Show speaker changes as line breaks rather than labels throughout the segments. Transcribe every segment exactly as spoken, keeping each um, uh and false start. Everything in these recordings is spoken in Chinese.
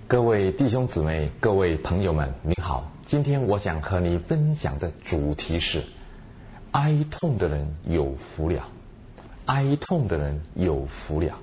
各位弟兄姊妹，各位朋友们，你好。今天我想和你分享的主题是：哀痛的人有福了，哀痛的人有福了。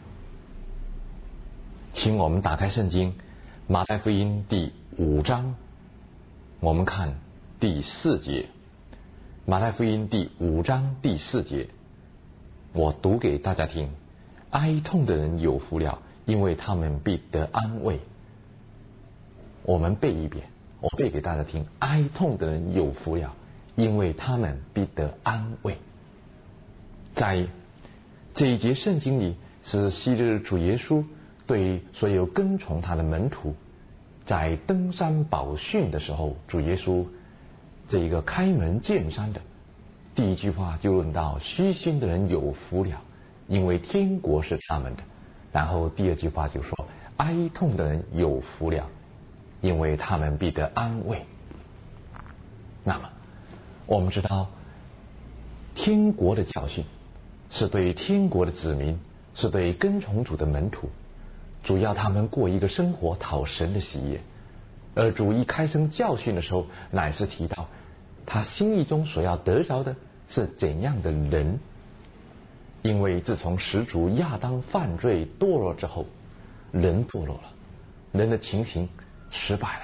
请我们打开圣经，马太福音第五章，我们看第四节。马太福音第五章第四节，我读给大家听：哀痛的人有福了，因为他们必得安慰。我们背一遍，我背给大家听：哀痛的人有福了，因为他们必得安慰。在这一节圣经里，是昔日主耶稣对所有跟从他的门徒，在登山宝训的时候，主耶稣这一个开门见山的第一句话就论到虚心的人有福了，因为天国是他们的。然后第二句话就说：哀痛的人有福了，因为他们必得安慰。那么我们知道，天国的教训是对天国的子民，是对跟从主的门徒，主要他们过一个生活讨神的喜悦。而主一开声教训的时候，乃是提到他心意中所要得着的是怎样的人。因为自从始祖亚当犯罪堕落之后，人堕落了，人的情形失败了。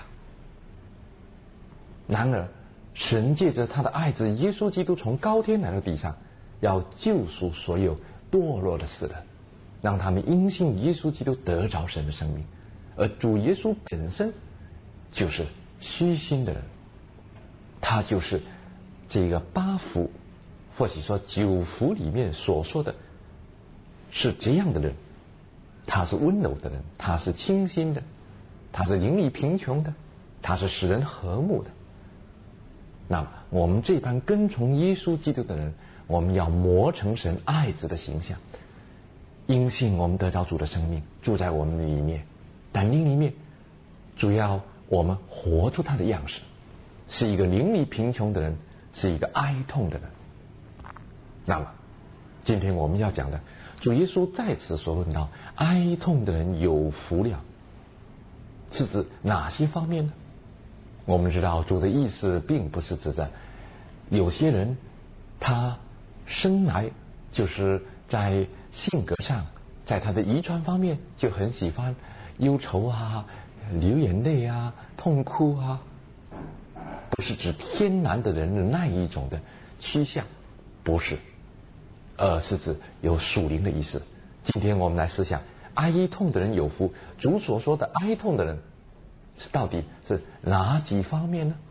然而神借着他的爱子耶稣基督从高天来到地上，要救赎所有堕落的死人，让他们因信耶稣基督得着神的生命。而主耶稣本身就是虚心的人，他就是这个八福或许说九福里面所说的是这样的人。他是温柔的人，他是清心的，他是邻里贫穷的，他是使人和睦的。那么我们这般跟从耶稣基督的人，我们要磨成神爱子的形象，因信我们得着主的生命住在我们的里面。但另一面，主要我们活出他的样式，是一个邻里贫穷的人，是一个哀痛的人。那么今天我们要讲的，主耶稣在此所论到哀痛的人有福了，是指哪些方面呢？我们知道主的意思并不是指着有些人他生来就是在性格上，在他的遗传方面就很喜欢忧愁啊、流眼泪啊、痛哭啊，不是指天然的人的那一种的趋向，不是，而是指有属灵的意思。今天我们来思想，哀痛的人有福，主所说的哀痛的人到底是哪几方面呢？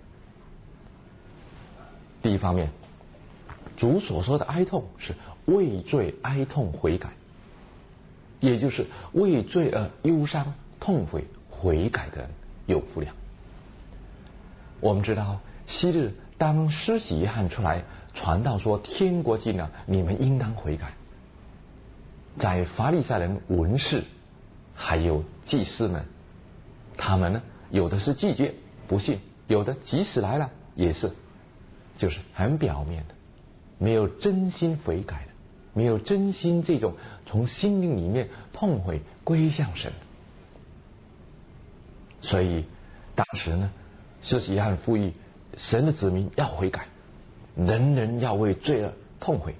第一方面，主所说的哀痛是为罪哀痛悔改，也就是为罪而忧伤痛悔悔改的人有福了。我们知道昔日当施洗约翰出来传道说天国近了，你们应当悔改，在法利赛人、文士还有祭司们，他们呢有的是拒绝不信，有的即使来了也是就是很表面的，没有真心悔改的，没有真心这种从心灵里面痛悔归向神。所以当时呢，施洗约翰呼吁神的子民要悔改，人人要为罪恶痛悔。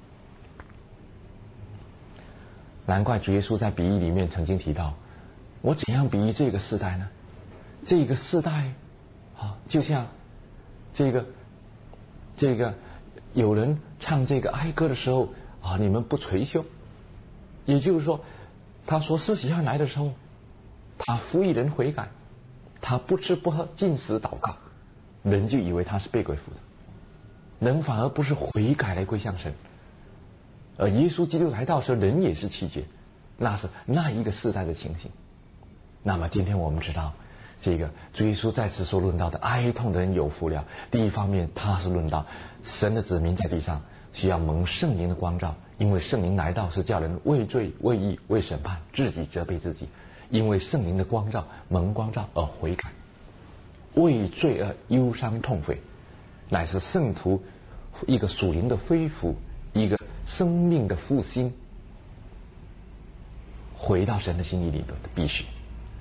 难怪主耶稣在比喻里面曾经提到，我怎样比喻这个世代呢？这个世代啊，就像这个这个有人唱这个哀歌的时候啊，你们不捶胸，也就是说，他说施洗约翰来的时候，他呼吁人悔改，他不吃不喝禁食祷告，人就以为他是被鬼附的，人反而不是悔改来归向神。而耶稣基督来到时，人也是弃绝，那是那一个世代的情形。那么今天我们知道，这个主耶稣再次所论到的哀痛的人有福了。第一方面，他是论到神的子民在地上需要蒙圣灵的光照，因为圣灵来到是叫人为罪、为义、为审判，自己责备自己，因为圣灵的光照、蒙光照而悔改，为罪而忧伤痛悔，乃是圣徒一个属灵的恢复，一个生命的复兴，回到神的心意里的必须。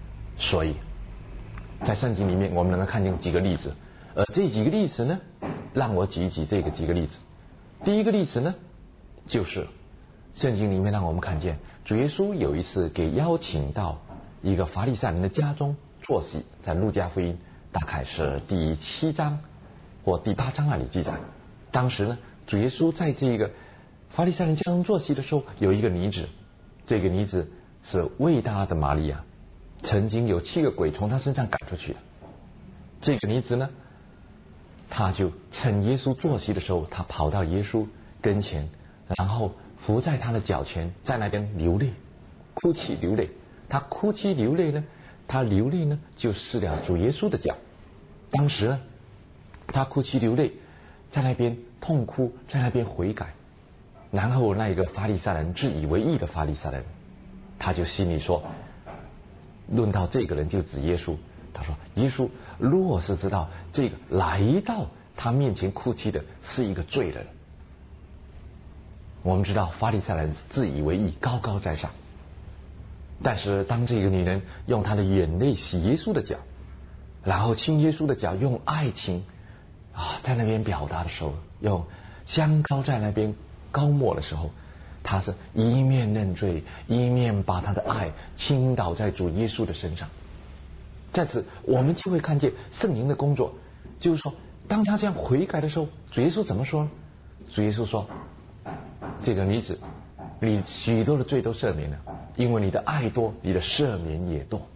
所以在圣经里面我们能够看见几个例子，而这几个例子呢，让我举一举这个几个例子。第一个例子呢，就是圣经里面让我们看见主耶稣有一次给邀请到一个法利赛人的家中坐席，在路加福音大概是第七章或第八章那里记载。当时呢，主耶稣在这个法利赛人家中坐席的时候，有一个女子，这个女子是伟大的玛利亚，曾经有七个鬼从她身上赶出去的。这个女子呢，她就趁耶稣坐席的时候，她跑到耶稣跟前，然后伏在他的脚前，在那边流泪，哭泣流泪。她哭泣流泪呢，她流泪呢就湿了主耶稣的脚。当时呢，她哭泣流泪，在那边痛哭，在那边悔改。然后那一个法利赛人，自以为义的法利赛人，他就心里说，论到这个人就指耶稣，他说耶稣若是知道这个来到他面前哭泣的是一个罪人。我们知道法利赛人自以为义，高高在上，但是当这个女人用她的眼泪洗耶稣的脚，然后亲耶稣的脚，用爱情啊在那边表达的时候，用香膏在那边高抹的时候，他是一面认罪，一面把他的爱倾倒在主耶稣的身上。在此我们就会看见圣灵的工作，就是说当他这样悔改的时候，主耶稣怎么说呢？主耶稣说，这个女子，你许多的罪都赦免了，因为你的爱多，你的赦免也多。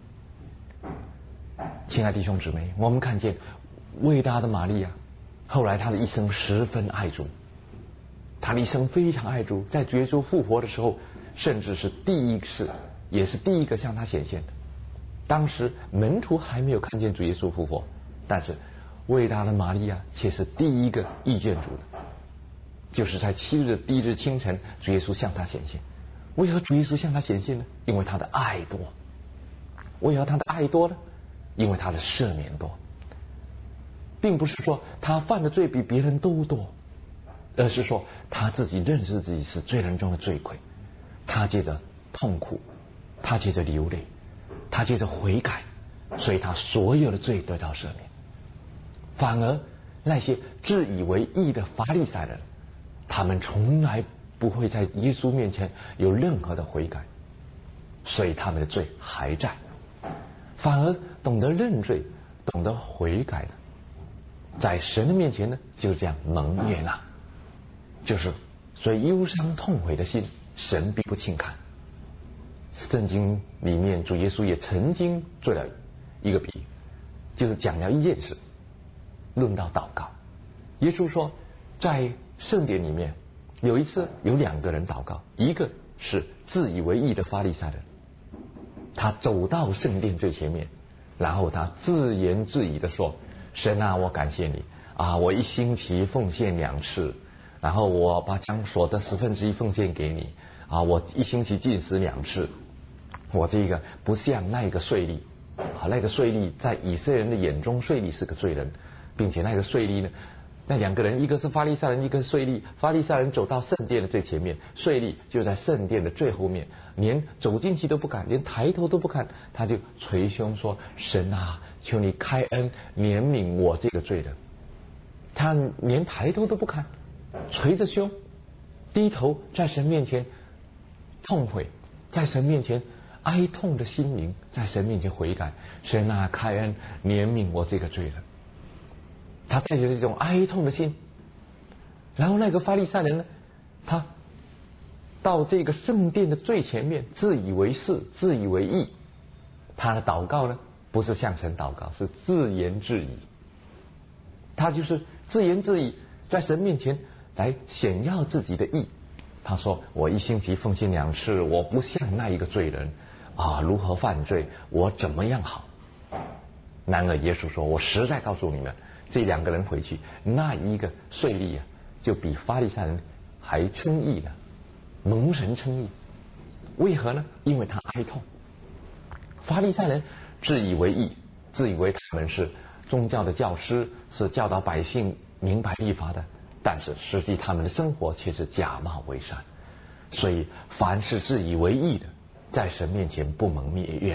亲爱的弟兄姊妹，我们看见伟大的玛利亚，后来她的一生十分爱主，她的一生非常爱主，在主耶稣复活的时候，甚至是第一次，也是第一个向他显现的。当时门徒还没有看见主耶稣复活，但是伟大的玛利亚却是第一个遇见主的。就是在七日的第一日清晨，主耶稣向他显现。为何主耶稣向他显现呢？因为他的爱多。为何他的爱多呢？因为他的赦免多。并不是说他犯的罪比别人都多，而是说他自己认识自己是罪人中的罪魁，他借着痛苦，他借着流泪，他借着悔改，所以他所有的罪得到赦免。反而那些自以为义的法利赛人，他们从来不会在耶稣面前有任何的悔改，所以他们的罪还在。反而懂得认罪，懂得悔改的，在神的面前呢，就这样蒙悦纳。就是所以忧伤痛悔的心，神并不轻看。圣经里面主耶稣也曾经做了一个比喻，就是讲了一件事，论到祷告。耶稣说，在圣殿里面有一次有两个人祷告，一个是自以为义的法利赛人，他走到圣殿最前面，然后他自言自语的说，神啊，我感谢你啊，我一星期奉献两次，然后我把将所得十分之一奉献给你啊，我一星期进食两次，我这个不像那个税吏啊，那个税吏在以色列人的眼中，税吏是个罪人，并且那个税吏呢，那两个人一个是法利赛人，一个是税吏。法利赛人走到圣殿的最前面，税吏就在圣殿的最后面，连走进去都不敢，连抬头都不看，他就捶胸说，神啊，求你开恩怜悯我这个罪人。他连抬头都不看，捶着胸低头在神面前痛悔，在神面前哀痛的心灵，在神面前悔改，神啊，开恩怜悯我这个罪人。他带着这种哀痛的心，然后那个法利赛人呢，他到这个圣殿的最前面，自以为是，自以为义。他的祷告呢，不是向神祷告，是自言自语。他就是自言自语，在神面前来显耀自己的义。他说，我一星期奉献两次，我不像那一个罪人啊，如何犯罪，我怎么样好。然而耶稣说，我实在告诉你们，这两个人回去，那一个税吏啊，就比法利赛人还称义呢，蒙神称义。为何呢？因为他哀痛。法利赛人自以为义，自以为他们是宗教的教师，是教导百姓明白律法的，但是实际他们的生活却是假冒为善。所以凡是自以为义的，在神面前不蒙灭悦纳，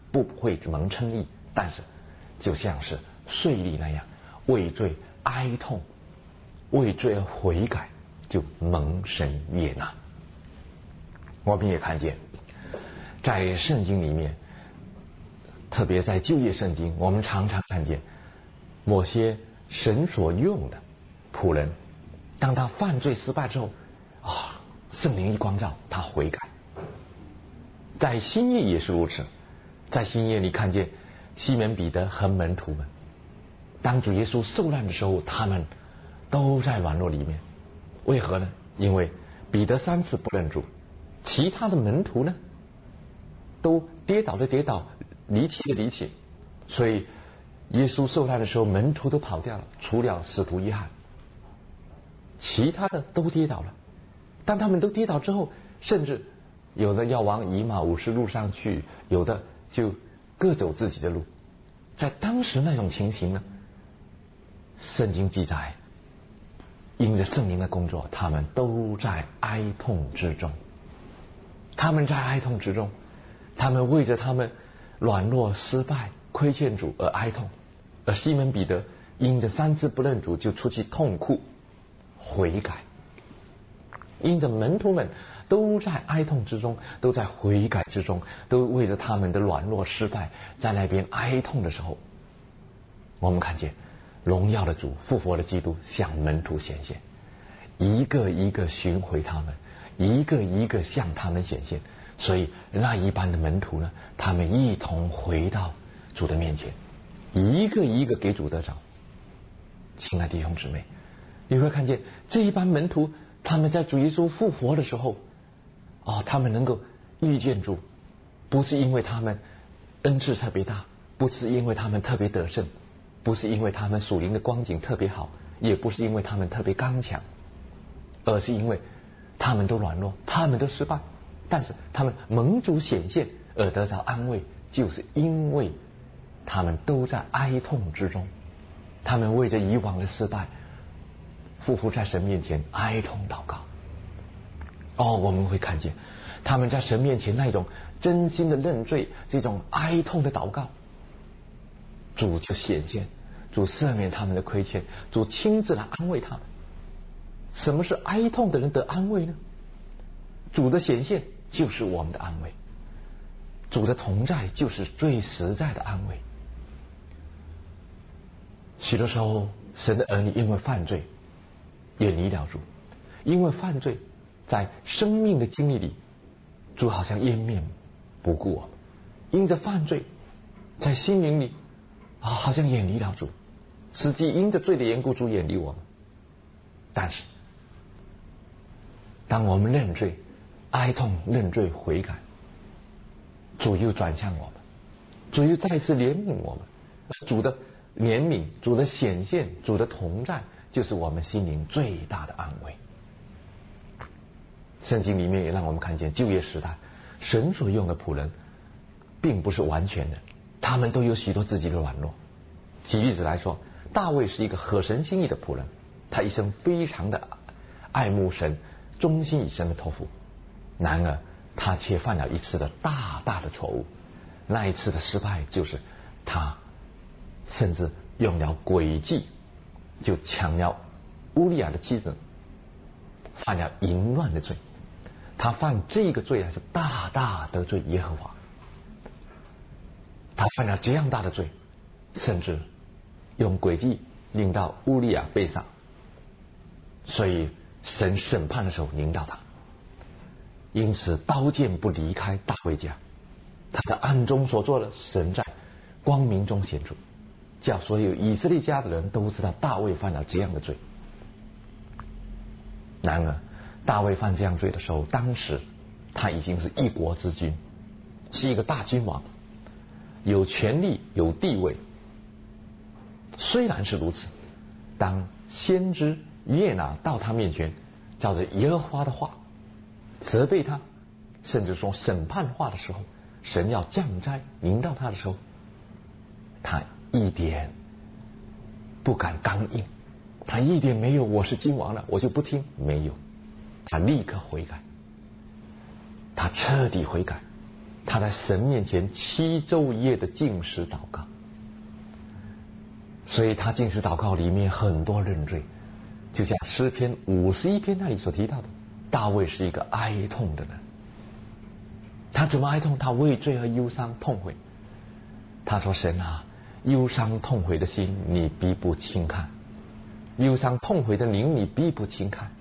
不会蒙称义，但是就像是税吏那样为罪哀痛，为罪而悔改，就蒙神悦纳。我们也看见在圣经里面，特别在旧约圣经，我们常常看见某些神所用的仆人，当他犯罪失败之后啊，圣灵一光照，他悔改。在新约也是如此，在新约你看见西门彼得和门徒们，当主耶稣受难的时候，他们都在软弱里面。为何呢？因为彼得三次不认主，其他的门徒呢都跌倒的跌倒，离奇的离奇，所以耶稣受难的时候，门徒都跑掉了，除了使徒约翰，其他的都跌倒了。当他们都跌倒之后，甚至有的要往以马忤斯路上去，有的就各走自己的路。在当时那种情形呢，圣经记载，因着圣灵的工作，他们都在哀痛之中。他们在哀痛之中，他们为着他们软弱、失败、亏欠主而哀痛。而西门彼得因着三次不认主，就出去痛哭悔改。因着门徒们都在哀痛之中，都在悔改之中，都为着他们的软弱失败在那边哀痛的时候，我们看见荣耀的主、复活的基督向门徒显现，一个一个寻回他们，一个一个向他们显现。所以那一班的门徒呢，他们一同回到主的面前，一个一个给主得着。亲爱的弟兄姊妹，你会看见这一班门徒，他们在主耶稣复活的时候，哦，他们能够遇见主，不是因为他们恩赐特别大，不是因为他们特别得胜，不是因为他们属灵的光景特别好，也不是因为他们特别刚强，而是因为他们都软弱，他们都失败，但是他们蒙主显现而得到安慰，就是因为他们都在哀痛之中，他们为着以往的失败匍匐在神面前哀痛祷告。哦，我们会看见他们在神面前那种真心的认罪，这种哀痛的祷告，主就显现，主赦免他们的亏欠，主亲自来安慰他们。什么是哀痛的人得安慰呢？主的显现就是我们的安慰，主的同在就是最实在的安慰。许多时候神的儿女因为犯罪远离了主，因为犯罪在生命的经历里，主好像湮灭不顾我们，因着犯罪在心灵里啊，好像远离了主，实际因着罪的缘故，主远离我们。但是当我们认罪、哀痛、认罪、悔改，主又转向我们，主又再次怜悯我们。主的怜悯、主的显现、主的同在，就是我们心灵最大的安慰。圣经里面也让我们看见，旧约时代神所用的仆人并不是完全人，他们都有许多自己的软弱。举例子来说，大卫是一个合神心意的仆人，他一生非常的爱慕神，忠心以神的托付。然而他却犯了一次的大大的错误，那一次的失败就是他甚至用了诡计，就抢了乌利亚的妻子，犯了淫乱的罪。他犯这个罪还是大大得罪耶和华，他犯了这样大的罪，甚至用诡计令到乌利亚被杀，所以神审判的时候临到他。因此刀剑不离开大卫家，他在暗中所做的，神在光明中显出，叫所有以色列家的人都知道大卫犯了这样的罪。然而大卫犯这样罪的时候，当时他已经是一国之君，是一个大君王，有权力有地位。虽然是如此，当先知约拿到他面前，照着耶和华的话责备他，甚至说审判话的时候，神要降灾临到他的时候，他一点不敢刚硬，他一点没有我是君王了我就不听，没有，他立刻悔改，他彻底悔改， 他在神面前七昼夜的禁食祷告，所以他禁食祷告里面很多认罪，就像诗篇五十一篇那里所提到的，大卫是一个哀痛的人。他怎么哀痛？他为罪而忧伤痛悔。他说：神啊，忧伤痛悔的心你必不轻看，忧伤痛悔的灵你必不轻看。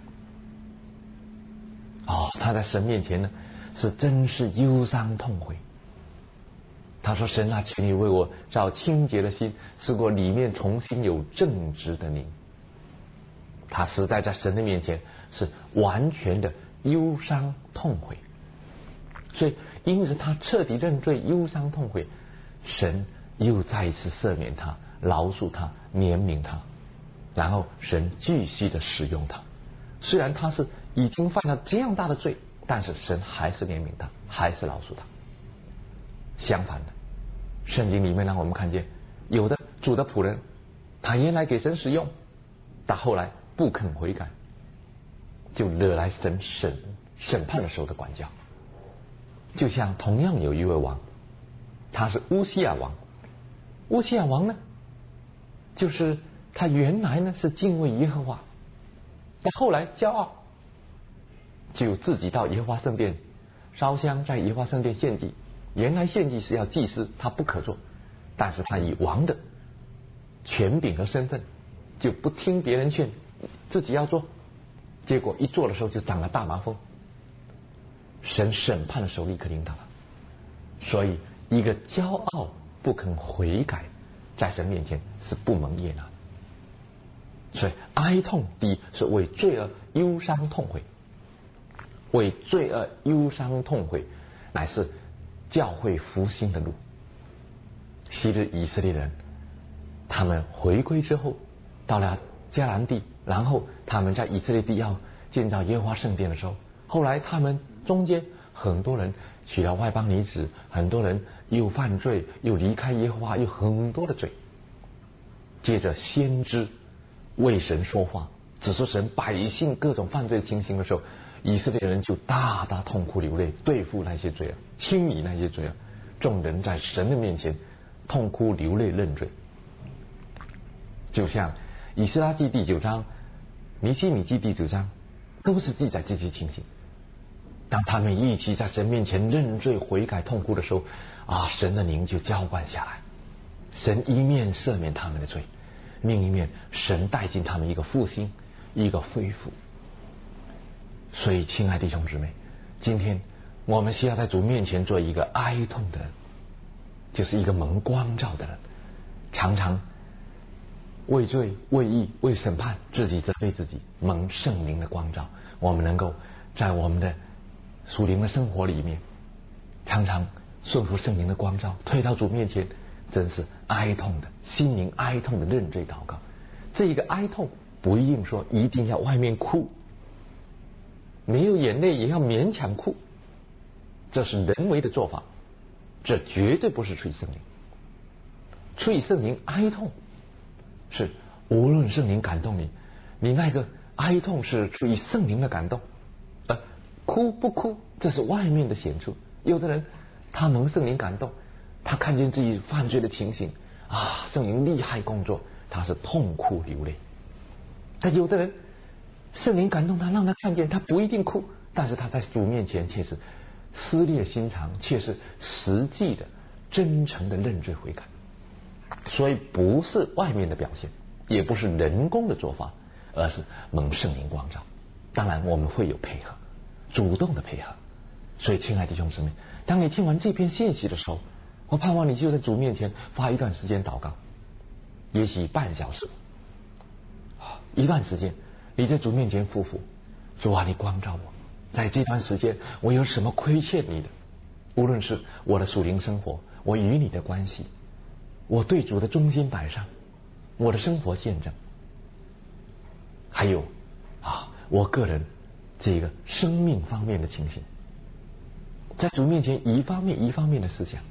哦，他在神面前呢是真是忧伤痛悔。他说：神啊，请你为我造清洁的心，使我里面重新有正直的灵。他实在在神的面前是完全的忧伤痛悔，所以因此他彻底认罪，忧伤痛悔，神又再一次赦免他，饶恕他，怜悯他，然后神继续的使用他。虽然他是已经犯了这样大的罪，但是神还是怜悯他，还是饶恕他。相反的，圣经里面让我们看见有的主的仆人，他原来给神使用，但后来不肯悔改，就惹来神审审判的时候的管教。就像同样有一位王，他是乌西亚王。乌西亚王呢，就是他原来呢是敬畏耶和华，但后来骄傲，就自己到耶和华圣殿烧香，在耶和华圣殿献祭。原来献祭是要祭司，他不可做，但是他以王的权柄和身份，就不听别人劝，自己要做，结果一做的时候就长了大麻风。神审判的时候立刻领导他，所以一个骄傲不肯悔改，在神面前是不蒙悦纳的。所以哀痛第一是为罪恶忧伤痛悔，为罪恶忧伤痛悔乃是教会复兴的路。昔日以色列人他们回归之后，到了迦南地，然后他们在以色列地要建造耶和华圣殿的时候，后来他们中间很多人娶了外邦女子，很多人又犯罪，又离开耶和华，有很多的罪。接着先知为神说话，指出神百姓各种犯罪情形的时候，以色列人就大大痛哭流泪，对付那些罪恶，清理那些罪恶。众人在神的面前痛哭流泪认罪。就像以斯拉记第九章、尼希米记第九章都是记载这些情形。当他们一起在神面前认罪悔改痛哭的时候，啊，神的灵就浇灌下来，神一面赦免他们的罪，另一面神带进他们一个复兴，一个恢复。所以亲爱的弟兄姊妹，今天我们需要在主面前做一个哀痛的人，就是一个蒙光照的人，常常为罪为义为审判自己责备自己，蒙圣灵的光照。我们能够在我们的属灵的生活里面常常顺服圣灵的光照，退到主面前，真是哀痛的心灵哀痛的认罪祷告。这一个哀痛不一定说一定要外面哭，没有眼泪也要勉强哭，这是人为的做法，这绝对不是出于圣灵。出于圣灵哀痛是无论圣灵感动你，你那个哀痛是出于圣灵的感动，呃，哭不哭这是外面的显出。有的人他蒙圣灵感动，他看见自己犯罪的情形啊，圣灵厉害工作，他是痛哭流泪。但有的人圣灵感动他，让他看见，他不一定哭，但是他在主面前却是撕裂心肠，却是实际的真诚的认罪悔改。所以不是外面的表现，也不是人工的做法，而是蒙圣灵光照。当然我们会有配合，主动的配合。所以亲爱的弟兄姊妹，当你听完这篇信息的时候，我盼望你就在主面前花一段时间祷告，也许半小时，一段时间你在主面前匍匐，主啊，你光照我，在这段时间我有什么亏欠你的，无论是我的属灵生活，我与你的关系，我对主的忠心摆上，我的生活见证，还有啊，我个人这个生命方面的情形，在主面前一方面一方面的思想。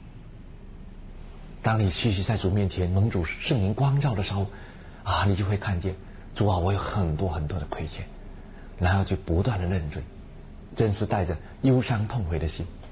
当你继续在主面前蒙主圣灵光照的时候啊，你就会看见主啊，我有很多很多的亏欠，然后就不断的认罪，真是带着忧伤痛悔的心，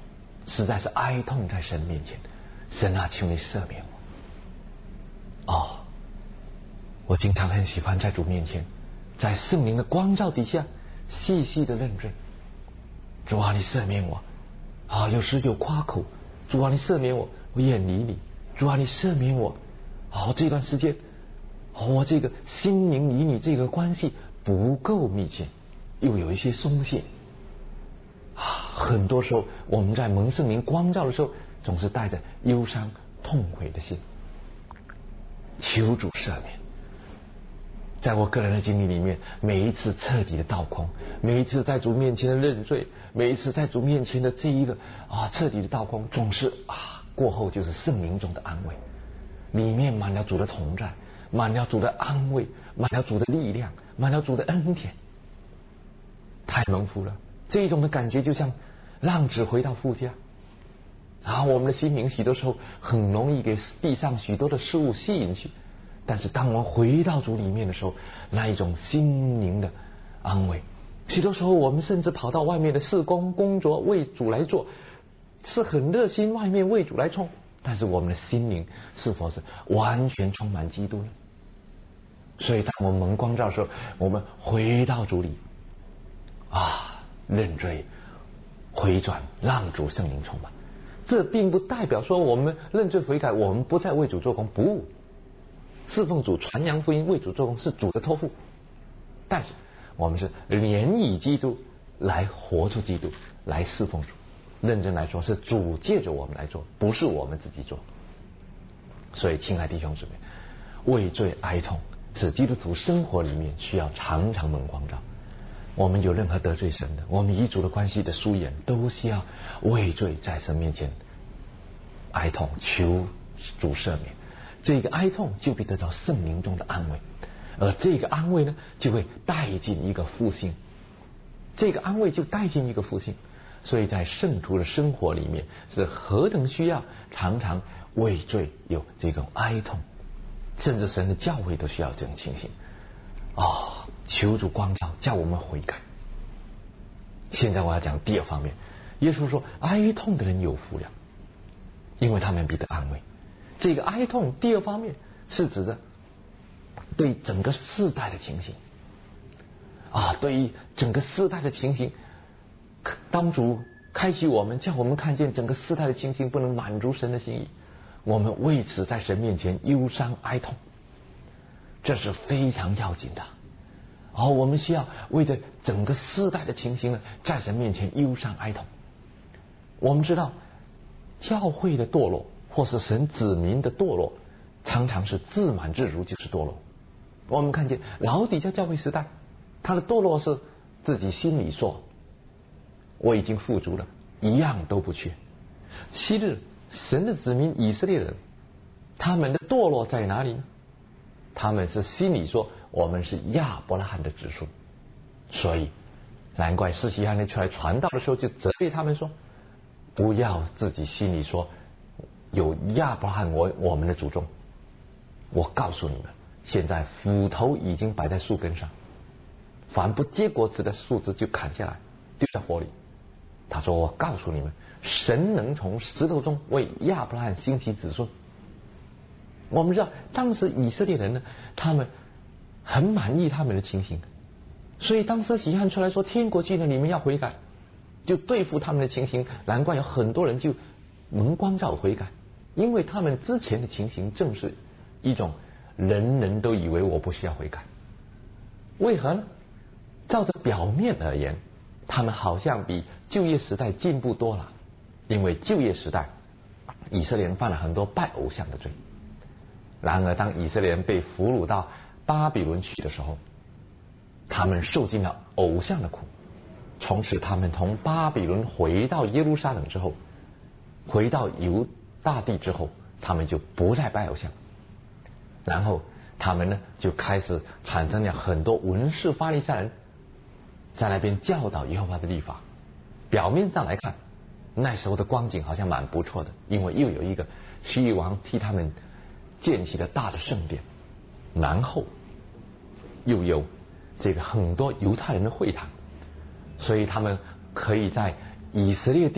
实在是哀痛在神面前。神啊，求你赦免我。哦，我经常很喜欢在主面前，在圣灵的光照底下细细的认罪。主啊，你赦免我啊！有时有夸口，主啊，你赦免我，我远离你。主啊，你赦免我啊！这段时间，我这个心灵与你这个关系不够密切，又有一些松懈啊。很多时候，我们在蒙圣灵光照的时候，总是带着忧伤、痛悔的心。求主赦免。在我个人的经历里面，每一次彻底的倒空，每一次在主面前的认罪，每一次在主面前的这一个啊彻底的倒空，总是啊过后就是圣灵中的安慰，里面满了主的同在，满了主的安慰，满了主的力量，满了主的恩典，太蒙福了。这种的感觉就像浪子回到父家啊，我们的心灵许多时候很容易给地上许多的事物吸引去。但是当我们回到主里面的时候，那一种心灵的安慰，许多时候我们甚至跑到外面的事工工作为主来做，是很热心外面为主来冲，但是我们的心灵是否是完全充满基督呢？所以当我们蒙光照的时候，我们回到主里啊，认罪回转，让主圣灵充满。这并不代表说我们认罪悔改，我们不再为主做工，不，侍奉主、传扬福音、为主做工是主的托付，但是我们是连以基督来活出基督，来侍奉主。认真来说，是主借着我们来做，不是我们自己做。所以，亲爱弟兄姊妹，畏罪哀痛是基督徒生活里面需要常常蒙光照。我们有任何得罪神的，我们与主的关系的疏远，都需要畏罪在神面前哀痛，求主赦免。这个哀痛就会得到圣灵中的安慰，而这个安慰呢，就会带进一个复兴。这个安慰就带进一个复兴。所以在圣徒的生活里面，是何等需要常常畏罪有这种哀痛，甚至神的教会都需要这种情形啊、哦！求主光照，叫我们悔改。现在我要讲第二方面，耶稣说哀痛的人有福了，因为他们必得安慰。这个哀痛第二方面是指的对整个世代的情形啊，对于整个世代的情形，当主开启我们，叫我们看见整个世代的情形不能满足神的心意，我们为此在神面前忧伤哀痛，这是非常要紧的。而、哦、我们需要为着整个世代的情形呢，在神面前忧伤哀痛。我们知道教会的堕落，或是神子民的堕落，常常是自满自如就是堕落。我们看见老底嘉教会时代，他的堕落是自己心里说我已经富足了，一样都不缺。昔日神的子民以色列人，他们的堕落在哪里呢？他们是心里说我们是亚伯拉罕的子孙，所以难怪施洗约翰出来传道的时候就责备他们说，不要自己心里说有亚伯拉罕我我们的祖宗。我告诉你们，现在斧头已经摆在树根上，凡不结果子的树枝就砍下来丢在火里。他说我告诉你们，神能从石头中为亚伯拉罕兴起子孙。我们知道当时以色列人呢，他们很满意他们的情形，所以当施洗约翰出来说天国近了，你们要悔改，就对付他们的情形。难怪有很多人就蒙光照悔改，因为他们之前的情形正是一种人人都以为我不需要悔改。为何呢？照着表面而言，他们好像比旧约时代进步多了，因为旧约时代以色列人犯了很多拜偶像的罪。然而当以色列人被俘虏到巴比伦去的时候，他们受尽了偶像的苦。从此他们从巴比伦回到耶路撒冷之后，回到犹大地之后，他们就不再拜偶像。然后他们呢就开始产生了很多文士法利赛人在那边教导耶和华的律法。表面上来看，那时候的光景好像蛮不错的，因为又有一个希律王替他们建起了大的圣殿，然后又有这个很多犹太人的会堂，所以他们可以在以色列地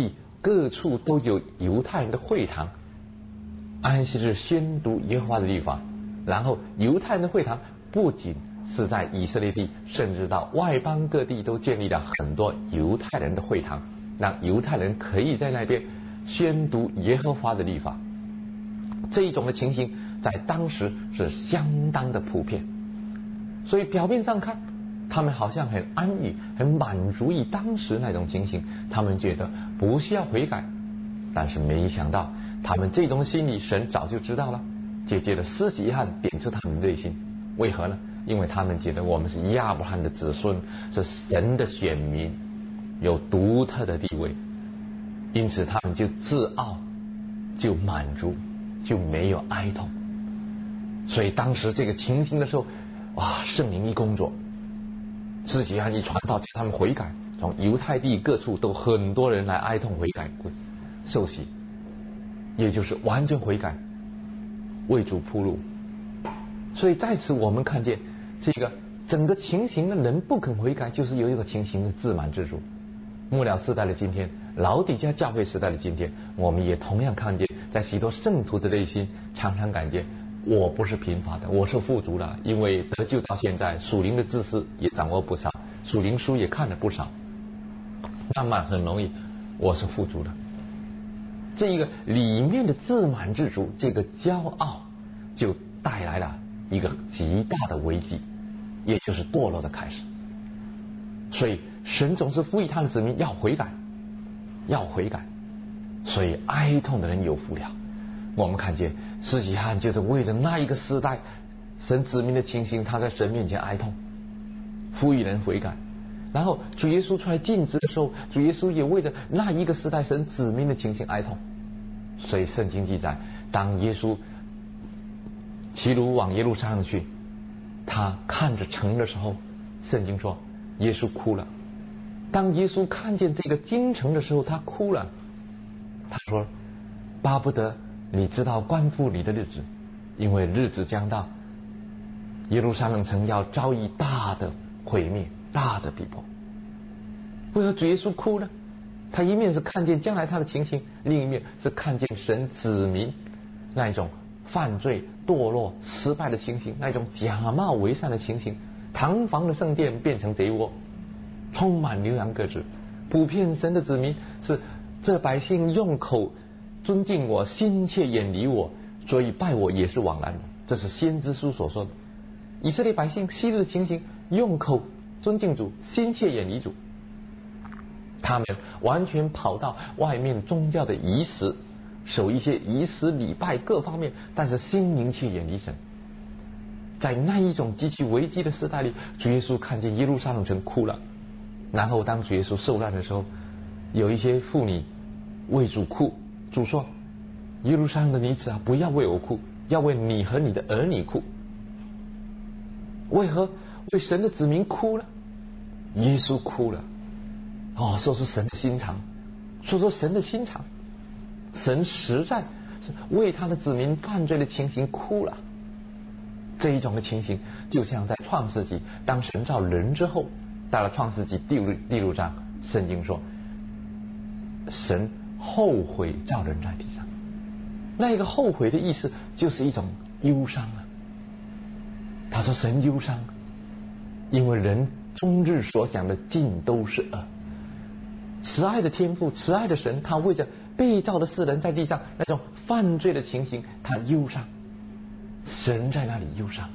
各处都有犹太人的会堂，安息日宣读耶和华的律法。然后犹太人的会堂不仅是在以色列地，甚至到外邦各地都建立了很多犹太人的会堂，让犹太人可以在那边宣读耶和华的律法。这一种的情形在当时是相当的普遍，所以表面上看他们好像很安逸，很满足于当时那种情形，他们觉得不需要悔改。但是没想到他们这种心理神早就知道了，就借着施洗约翰点出他们的内心。为何呢？因为他们觉得我们是亚伯拉罕的子孙，是神的选民，有独特的地位，因此他们就自傲，就满足，就没有哀痛。所以当时这个情形的时候，哇，圣灵一工作，施洗约翰一传道，叫他们悔改，从犹太地各处都很多人来哀痛悔改受洗，也就是完全悔改，为主铺路。所以在此我们看见这个整个情形的人不肯悔改，就是有一个情形的自满自足。末了时代的今天，老底嘉教会时代的今天，我们也同样看见，在许多圣徒的内心常常感觉我不是贫乏的，我是富足的，因为得救到现在，属灵的知识也掌握不少，属灵书也看了不少，慢慢很容易我是富足的。这一个里面的自满自足，这个骄傲就带来了一个极大的危机，也就是堕落的开始。所以神总是呼吁他的子民要悔改，要悔改。所以哀痛的人有福了。我们看见施洗约翰就是为了那一个时代神子民的情形，他在神面前哀痛，呼吁人悔改。然后主耶稣出来尽职的时候，主耶稣也为着那一个时代神子民的情形哀痛。所以圣经记载，当耶稣骑驴往耶路撒冷去，他看着城的时候，圣经说耶稣哭了。当耶稣看见这个京城的时候，他哭了。他说巴不得你知道关乎你的日子，因为日子将到，耶路撒冷城要遭遇大的毁灭，大的逼迫。为何主耶稣哭呢？他一面是看见将来他的情形，另一面是看见神子民那一种犯罪堕落失败的情形，那种假冒为善的情形，堂房的圣殿变成贼窝，充满牛羊鸽子。普遍神的子民是这百姓用口尊敬我，心切远离我，所以拜我也是枉然的。这是先知书所说的。以色列百姓昔日的情形，用口尊敬主，心切远离主，他们完全跑到外面宗教的仪式，守一些仪式礼拜各方面，但是心灵却远离神。在那一种极其危机的时代里，主耶稣看见耶路撒冷城哭了。然后当主耶稣受难的时候，有一些妇女为主哭，主说耶路撒冷的女子啊，不要为我哭，要为你和你的儿女哭。为何为神的子民哭了？耶稣哭了。哦，说是神的心肠，说说神的心肠，神实在是为他的子民犯罪的情形哭了。这一种的情形，就像在创世纪，当神造人之后，到了创世纪第六第六章，圣经说神后悔造人在地上。那一个后悔的意思就是一种忧伤啊。他说神忧伤，因为人终日所想的尽都是恶。慈爱的天父，慈爱的神，他为着被造的世人在地上那种犯罪的情形，他忧伤。神在那里忧伤。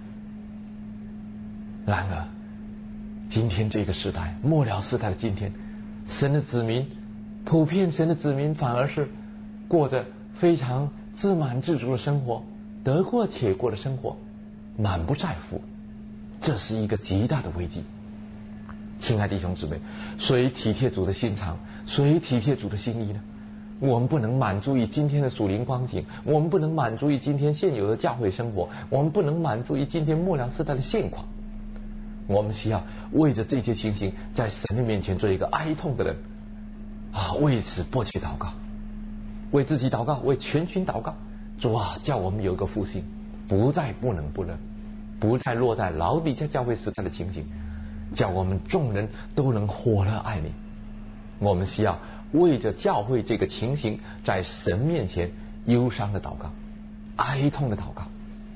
然而今天这个时代，末了时代的今天，神的子民，普遍神的子民反而是过着非常自满自足的生活，得过且过的生活，满不在乎。这是一个极大的危机。亲爱的弟兄姊妹，谁体贴主的心肠，谁体贴主的心意呢？我们不能满足于今天的属灵光景，我们不能满足于今天现有的教会生活，我们不能满足于今天末了时代的现况。我们需要为着这些情形，在神的面前做一个哀痛的人啊，为此迫切祷告，为自己祷告，为全群祷告。主啊，叫我们有一个复兴，不再不能不能，不再落在老底嘉教会时代的情形，叫我们众人都能火热爱你。我们需要为着教会这个情形，在神面前忧伤的祷告，哀痛的祷告。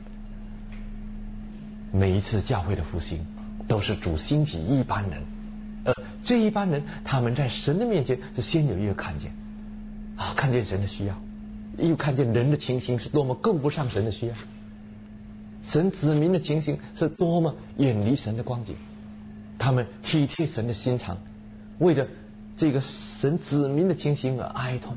每一次教会的复兴，都是主兴起一般人，而这一般人，他们在神的面前是先有一个看见啊，看见神的需要，又看见人的情形是多么够不上神的需要，神子民的情形是多么远离神的光景，他们体贴神的心肠，为着这个神子民的情形而哀痛，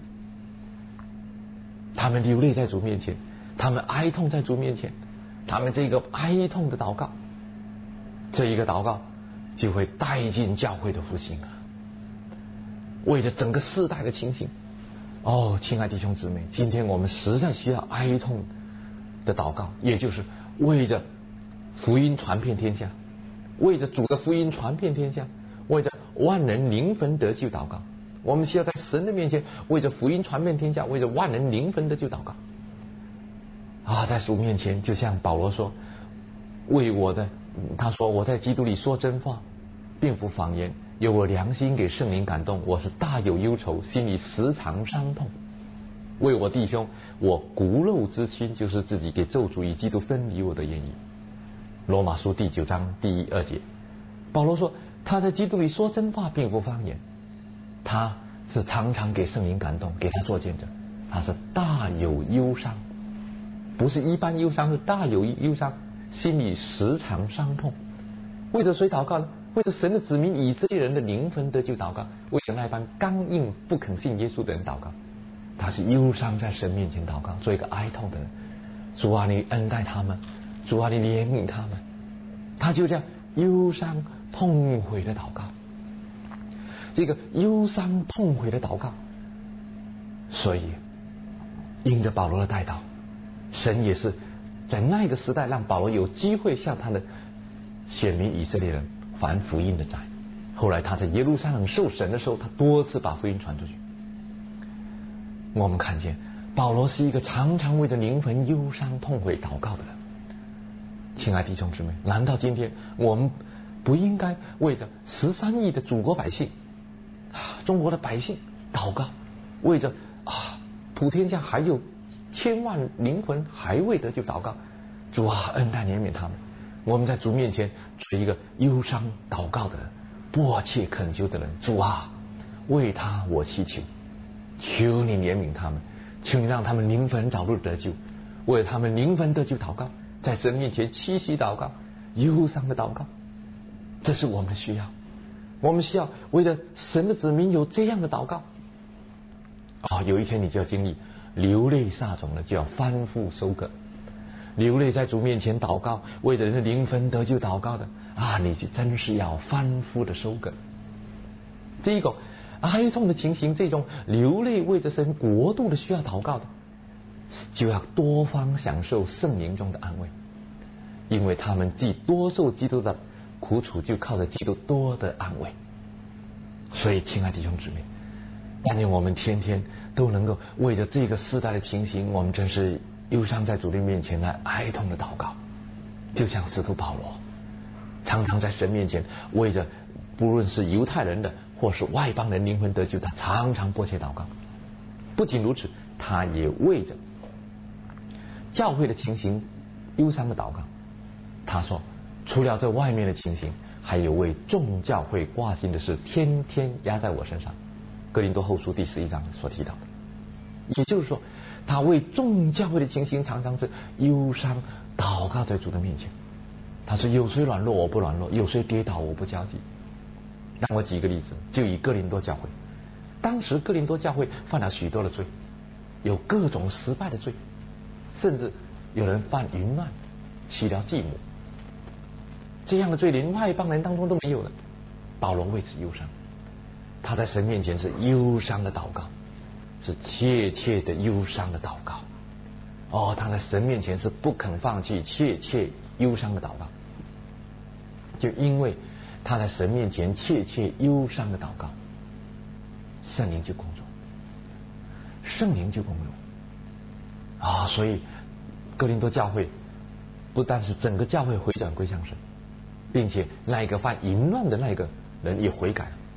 他们流泪在主面前，他们哀痛在主面前，他们这个哀痛的祷告，这一个祷告就会带进教会的复兴啊！为着整个世代的情形，哦，亲爱弟兄姊妹，今天我们实在需要哀痛的祷告，也就是为着福音传遍天下，为着主的福音传遍天下，为着万人灵魂得救祷告。我们需要在神的面前为着福音传遍天下，为着万人灵魂得救祷告啊！在主面前，就像保罗说，为我的他说我在基督里说真话，并不谎言，有我良心给圣灵感动，我是大有忧愁，心里时常伤痛。为我弟兄，我骨肉之亲，就是自己给咒诅与基督分离我的言语。罗马书第九章第一二节，保罗说他在基督里说真话，并不谎言，他是常常给圣灵感动，给他做见证，他是大有忧伤，不是一般忧伤，是大有忧伤，心里时常伤痛。为着谁祷告呢？为着神的子民以色列人的灵魂得救祷告，为着那般刚硬不肯信耶稣的人祷告。他是忧伤在神面前祷告，做一个哀痛的人。主啊，你恩待他们，主啊，你怜悯他们。他就这样忧伤痛悔的祷告，这个忧伤痛悔的祷告。所以因着保罗的带祷，神也是在那个时代让保罗有机会向他的选民以色列人传福音的灾。后来他在耶路撒冷受审的时候，他多次把福音传出去。我们看见保罗是一个常常为着灵魂忧伤痛悔祷告的人。亲爱的弟兄姊妹，难道今天我们不应该为着十三亿的祖国百姓啊，中国的百姓祷告，为着啊普天下还有千万灵魂还未得救祷告，主啊，恩待怜悯他们。我们在主面前做一个忧伤祷告的人，迫切恳求的人。主啊，为他我祈求，求你怜悯他们，求你让他们灵魂早日得救，为他们灵魂得救祷告，在神面前屈膝祷告，忧伤的祷告。这是我们的需要，我们需要为了神的子民有这样的祷告啊、哦！有一天你就要经历流泪撒种了，就要翻覆收割。流泪在主面前祷告，为着人的灵魂得救祷告的啊，你就真是要翻覆的收割。这个哀痛的情形，这种流泪为着神国度的需要祷告的，就要多方享受圣灵中的安慰，因为他们既多受基督的苦楚，就靠着基督多的安慰。所以亲爱的弟兄姊妹，但愿我们天天都能够为着这个世代的情形，我们真是忧伤在主的面前来哀痛的祷告，就像使徒保罗常常在神面前为着不论是犹太人的或是外邦人灵魂得救，他常常迫切祷告。不仅如此，他也为着教会的情形忧伤的祷告。他说除了这外面的情形，还有为众教会挂心的事天天压在我身上。哥林多后书第十一章所提到的，也就是说他为众教会的情形常常是忧伤祷告在主的面前。他说有谁软弱我不软弱，有谁跌倒我不焦急。让我举一个例子，就以哥林多教会，当时哥林多教会犯了许多的罪，有各种失败的罪，甚至有人犯淫乱弃掉继母，这样的罪连外邦人当中都没有了。保罗为此忧伤，他在神面前是忧伤的祷告，是切切的忧伤的祷告。哦，他在神面前是不肯放弃，切切忧伤的祷告。就因为他在神面前切切忧伤的祷告，圣灵就工作，圣灵就工作啊！所以哥林多教会不但是整个教会回转归向神，并且那一个犯淫乱的那个人也悔改了，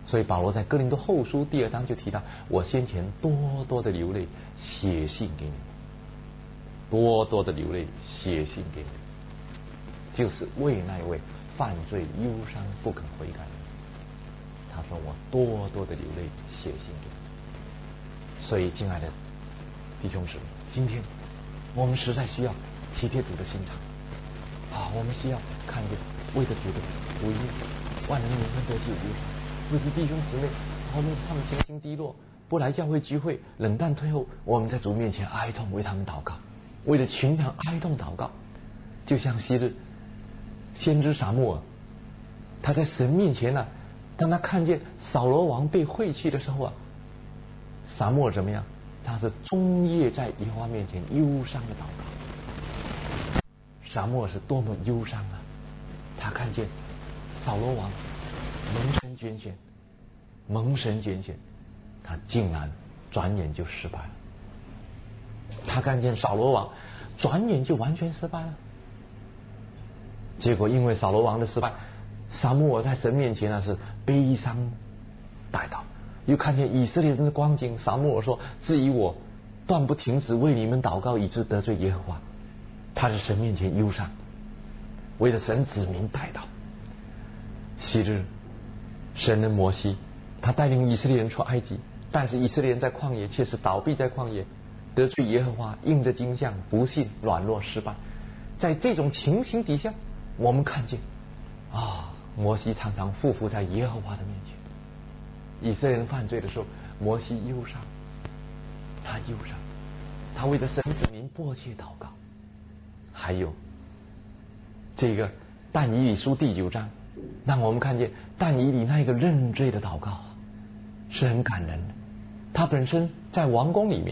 所以保罗在哥林多后书第二章就提到，我先前多多的流泪写信给你，多多的流泪写信给你，就是为那位犯罪忧伤不肯悔改的人。他说我多多的流泪写信给你。所以亲爱的弟兄姊妹，今天我们实在需要体贴主的心肠啊！我们需要看见为着主的福音，万人永远得救，为着弟兄姊妹，他们他们信心低落，不来教会聚会，冷淡退后，我们在主面前哀痛，为他们祷告，为了群羊哀痛祷告。就像昔日先知撒母耳，他在神面前呢、啊，当他看见扫罗王被废弃的时候啊，撒母耳怎么样？他是终夜在耶和华面前忧伤的祷告。撒母耳是多么忧伤啊！他看见扫罗王蒙神拣选，蒙神拣选，他竟然转眼就失败了。他看见扫罗王转眼就完全失败了。结果因为扫罗王的失败，撒母耳在神面前呢是悲伤带祷。又看见以色列人的光景，撒母耳说：“至于我，断不停止为你们祷告，以致得罪耶和华。”他在神面前忧伤，为了神子民代祷。昔日神的摩西，他带领以色列人出埃及，但是以色列人在旷野却是倒闭在旷野，得罪耶和华，应着经像，不信，软弱，失败。在这种情形底下，我们看见啊，摩西常常匍匐在耶和华的面前。以色列人犯罪的时候，摩西忧伤，他忧伤，他为着神子民迫切祷告。还有这个但以理书第九章，让我们看见但以理那一个认罪的祷告是很感人的。他本身在王宫里面，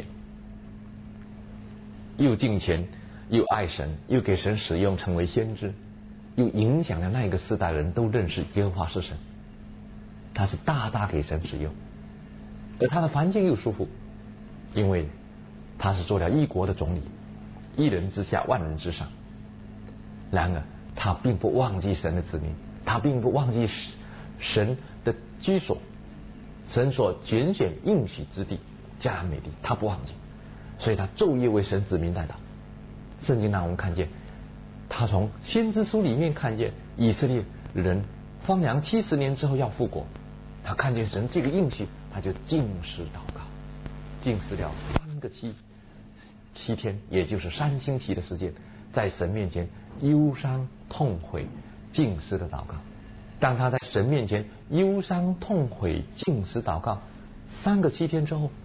又敬虔，又爱神，又给神使用成为先知，又影响了那一个世代人都认识耶和华是神。他是大大给神使用，而他的环境又舒服，因为他是做了一国的总理，一人之下，万人之上。然而他并不忘记神的子民，他并不忘记神的居所，神所拣选应许之地迦南美地，他不忘记，所以他昼夜为神子民代祷。圣经让我们看见，他从先知书里面看见以色列人荒凉七十年之后要复国，他看见神这个应许，他就禁食祷告，禁食了三个七七天，也就是三星期的时间，在神面前忧伤痛悔禁食的祷告。当他在神面前忧伤痛悔禁食祷告三个七天之后，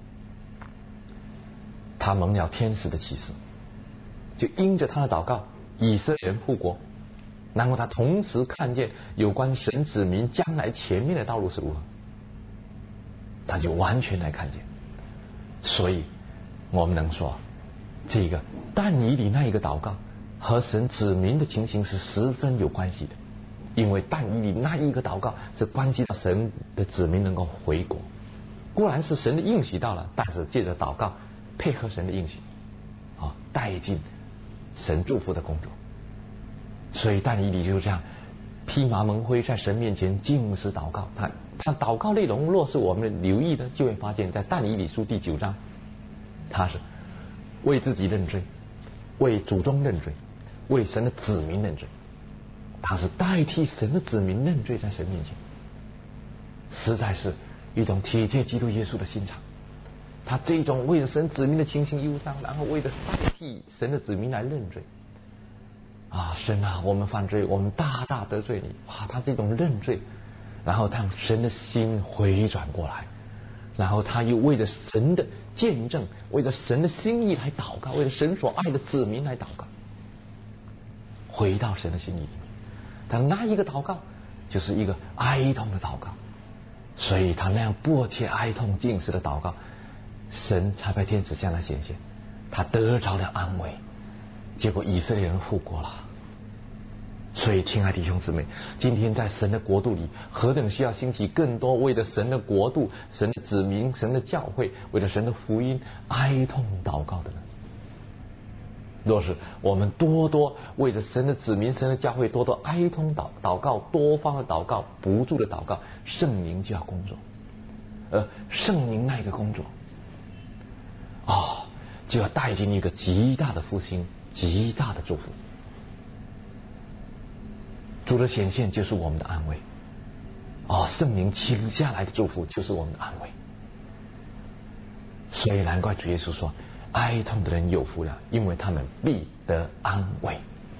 他蒙了天使的启示，就因着他的祷告，以色列人复国。然后他同时看见有关神子民将来前面的道路是如何，他就完全来看见。所以我们能说，这个但以理那一个祷告和神子民的情形是十分有关系的，因为但以理那一个祷告是关系到神的子民能够回国。固然是神的应许到了，但是借着祷告配合神的应许啊，带进神祝福的工作。所以但以理就是这样披麻蒙灰在神面前禁食祷告。他他祷告内容若是我们留意的，就会发现在但以理书第九章，他是为自己认罪，为祖宗认罪，为神的子民认罪。他是代替神的子民认罪在神面前，实在是一种体贴基督耶稣的心肠。他这种为了神子民的情形忧伤，然后为了代替神的子民来认罪啊，神啊，我们犯罪，我们大大得罪你。哇，他这种认罪，然后让神的心回转过来，然后他又为了神的见证，为了神的心意来祷告，为了神所爱的子民来祷告，回到神的心意里面。他那一个祷告就是一个哀痛的祷告，所以他那样迫切哀痛禁食的祷告，神才派天使向他显现，他得着了安慰。结果以色列人复国了。所以亲爱的弟兄姊妹，今天在神的国度里，何等需要兴起更多为了神的国度、神的子民、神的教会，为了神的福音哀痛祷告的人。 若是我们多多为着神的子民、神的教会多多哀痛祷祷告、多方的祷告、不住的祷告，圣灵就要工作。而圣灵那个工作，哦，就要带进一个极大的复兴、极大的祝福。主的显现就是我们的安慰。哦，圣灵倾下来的祝福就是我们的安慰。所以难怪主耶稣说，哀痛的人有福了，因为他们必得安慰。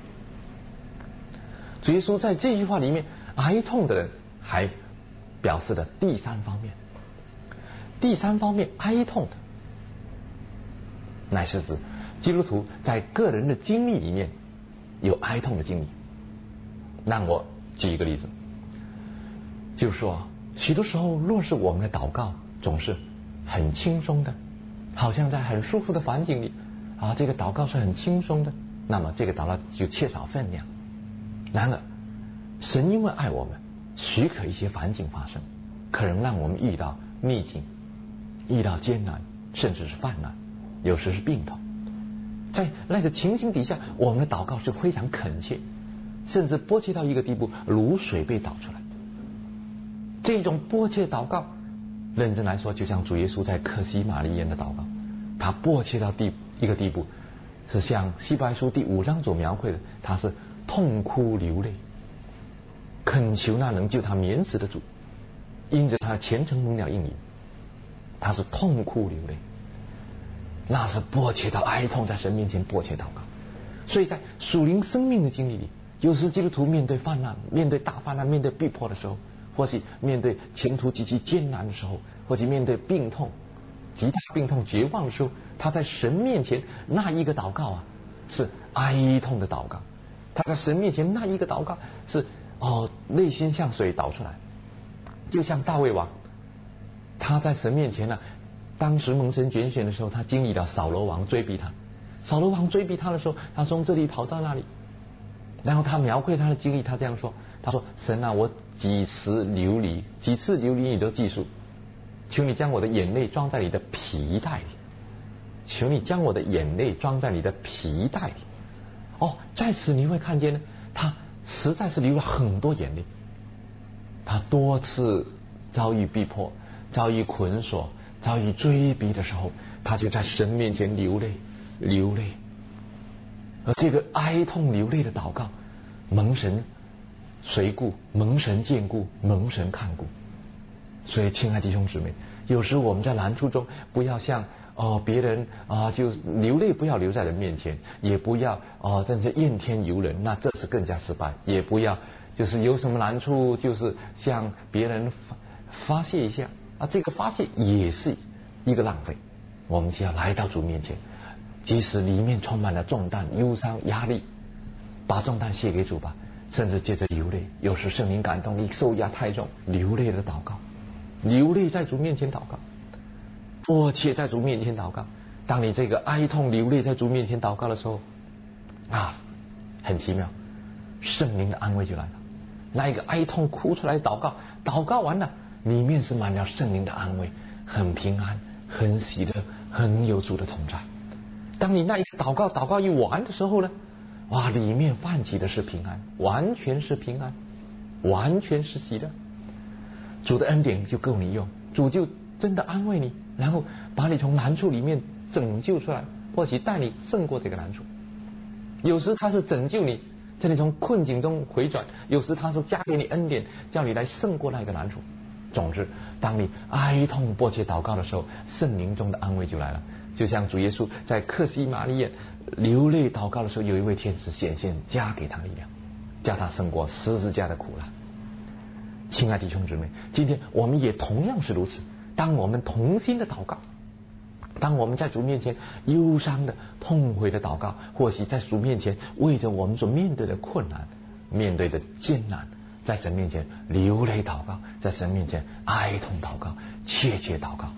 主耶稣在这句话里面，哀痛的人还表示了第三方面。第三方面，哀痛的乃是指基督徒在个人的经历里面有哀痛的经历。让我举一个例子，就是说许多时候若是我们的祷告总是很轻松的，好像在很舒服的环境里啊，这个祷告是很轻松的，那么这个祷告就缺少分量。然而神因为爱我们，许可一些环境发生，可能让我们遇到逆境，遇到艰难，甚至是患难，有时是病痛。在那个情形底下，我们的祷告是非常恳切，甚至迫切到一个地步，如水被倒出来。这种迫切祷告，认真来说，就像主耶稣在客西马尼园的祷告，他迫切到地一个地步，是像希伯来书第五章所描绘的，他是痛哭流泪，恳求那能救他免死的主，因着他虔诚蒙了应允，他是痛哭流泪，那是迫切到哀痛，在神面前迫切祷告。所以在属灵生命的经历里，有时基督徒面对患难、面对大患难、面对逼迫的时候，或是面对前途极其艰难的时候，或是面对病痛、极大病痛、绝望的时候，他在神面前那一个祷告啊，是哀痛的祷告。他在神面前那一个祷告是哦，内心像水倒出来，就像大卫王，他在神面前呢、啊，当时蒙神拣选的时候，他经历了扫罗王追逼他，扫罗王追逼他的时候，他从这里跑到那里，然后他描绘他的经历，他这样说，他说：神啊，我几时流离，几次流离你都记述，求你将我的眼泪装在你的皮带里，求你将我的眼泪装在你的皮带里。哦，在此你会看见呢，他实在是流了很多眼泪，他多次遭遇逼迫，遭遇捆锁，遭遇追逼的时候，他就在神面前流泪流泪。而这个哀痛流泪的祷告，蒙神垂顾，蒙神眷顾，蒙神看顾。所以亲爱的弟兄姊妹，有时我们在难处中，不要像哦别人啊，就流泪不要流在人面前，也不要哦真是怨天尤人，那这是更加失败。也不要就是有什么难处，就是向别人发发泄一下啊，这个发泄也是一个浪费。我们就要来到主面前，即使里面充满了重担、忧伤、压力，把重担卸给主吧。甚至接着流泪，有时圣灵感动，你受压太重，流泪的祷告，流泪在主面前祷告，迫切在主面前祷告。当你这个哀痛流泪在主面前祷告的时候啊，很奇妙，圣灵的安慰就来了。那一个哀痛哭出来的祷告，祷告完了，里面是满了圣灵的安慰，很平安，很喜乐，很有主的同在。当你那一个祷告祷告一完的时候呢，哇，里面泛起的是平安，完全是平安，完全是喜乐。主的恩典就够你用，主就真的安慰你，然后把你从难处里面拯救出来，或许带你胜过这个难处。有时他是拯救你，叫你从困境中回转；有时他是加给你恩典，叫你来胜过那个难处。总之，当你哀痛迫切祷告的时候，圣灵中的安慰就来了。就像主耶稣在客西马尼园流泪祷告的时候，有一位天使显现，加给他力量，叫他胜过十字架的苦难。亲爱的弟兄姊妹，今天我们也同样是如此。当我们同心的祷告，当我们在主面前忧伤的、痛悔的祷告，或许在主面前为着我们所面对的困难、面对的艰难，在神面前流泪祷告，在神面前哀痛祷告、切切祷告，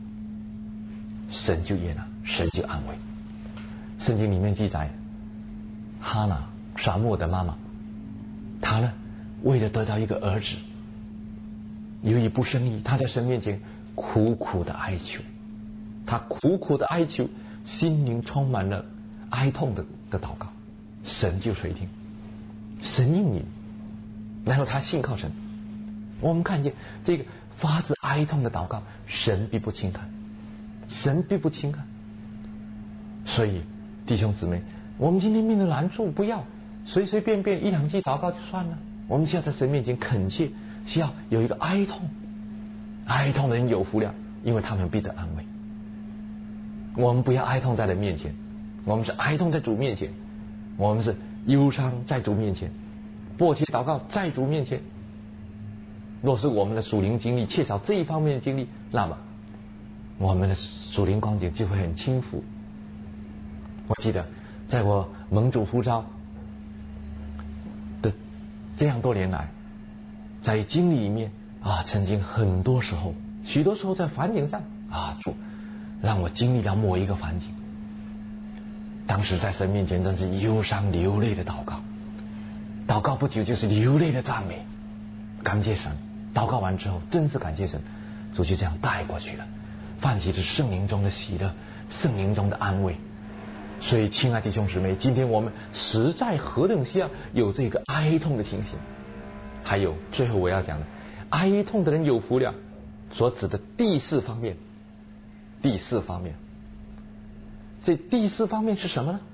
神就悦纳，神就安慰。圣经里面记载，哈拿撒母耳的妈妈，她呢为了得到一个儿子，由于不生育，她在神面前苦苦的哀求，她苦苦的哀求，心灵充满了哀痛的的祷告，神就垂听，神应允，然后他信靠神。我们看见这个发自哀痛的祷告，神必不轻看，神必不轻看。所以弟兄姊妹，我们今天面对难处，不要随随便便一两句祷告就算了，我们需要在神面前恳切，需要有一个哀痛。哀痛的人有福了，因为他们必得安慰。我们不要哀痛在人面前，我们是哀痛在主面前，我们是忧伤在主面前，迫切祷告在主面前。若是我们的属灵经历缺少这一方面的经历，那么我们的属灵光景就会很轻浮。我记得在我蒙主呼召的这样多年来，在经历里面啊，曾经很多时候，许多时候在环境上啊，主让我经历到某一个环境，当时在神面前真是忧伤流泪的祷告，祷告不久就是流泪的赞美，感谢神。祷告完之后，真是感谢神，主就这样带过去了，泛起是圣灵中的喜乐，圣灵中的安慰。所以亲爱的弟兄姊妹，今天我们实在何等需要有这个哀痛的情形。还有最后我要讲的，哀痛的人有福了，所指的第四方面，第四方面，这第四方面是什么呢？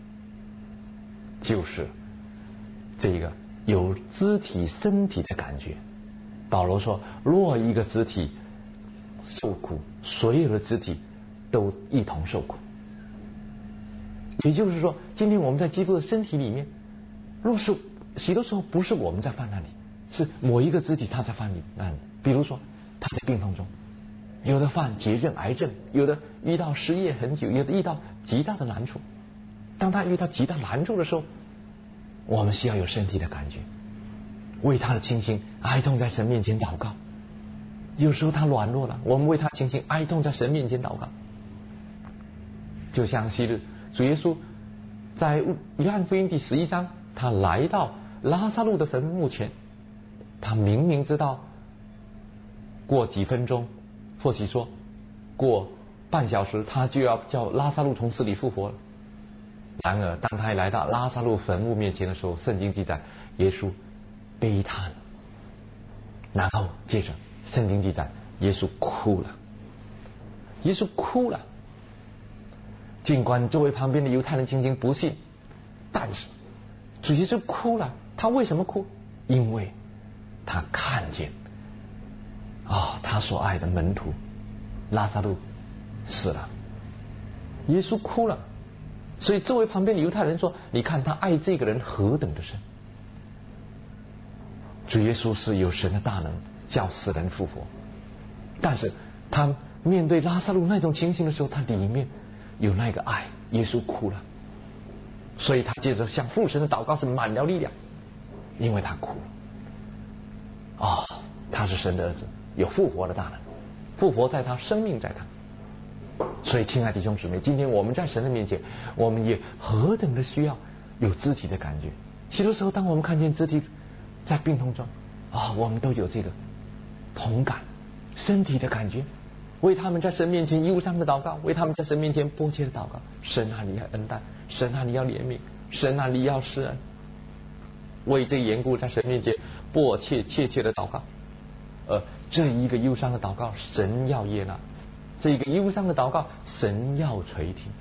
就是这个有肢体身体的感觉。保罗说，若一个肢体受苦，所有的肢体都一同受苦。也就是说，今天我们在基督的身体里面，若是许多时候不是我们在犯难里，是某一个肢体他在犯难里。比如说他在病痛中，有的犯结症癌症，有的遇到失业很久，有的遇到极大的难处。当他遇到极大难处的时候，我们需要有身体的感觉，为他的情形哀痛在神面前祷告。有时候他软弱了，我们为他情形哀痛在神面前祷告。就像昔日主耶稣在约翰福音第十一章，他来到拉撒路的坟墓前，他明明知道过几分钟，或许说过半小时，他就要叫拉撒路从死里复活了。然而当他来到拉撒路坟墓面前的时候，圣经记载耶稣悲叹，然后接着圣经记载耶稣哭了，耶稣哭了。尽管周围旁边的犹太人情形不信，但是主耶稣哭了。他为什么哭？因为他看见啊、哦，他所爱的门徒拉撒路死了，耶稣哭了。所以周围旁边的犹太人说，你看他爱这个人何等的深。主耶稣是有神的大能叫死人复活，但是他面对拉撒路那种情形的时候，他里面有那个爱，耶稣哭了。所以他接着向父神的祷告是满了力量，因为他哭了。啊、哦，他是神的儿子，有复活的大能，复活在他，生命在他。所以亲爱的弟兄姊妹，今天我们在神的面前，我们也何等的需要有肢体的感觉。许多时候当我们看见肢体在病痛中啊、哦，我们都有这个同感，身体的感觉，为他们在神面前忧伤的祷告，为他们在神面前迫切的祷告。神啊，你要恩待，神啊，你要怜悯，神啊，你要施恩。为这缘故在神面前迫切切切的祷告，呃，这一个忧伤的祷告神要悦纳，这个忧伤的祷告神要垂听。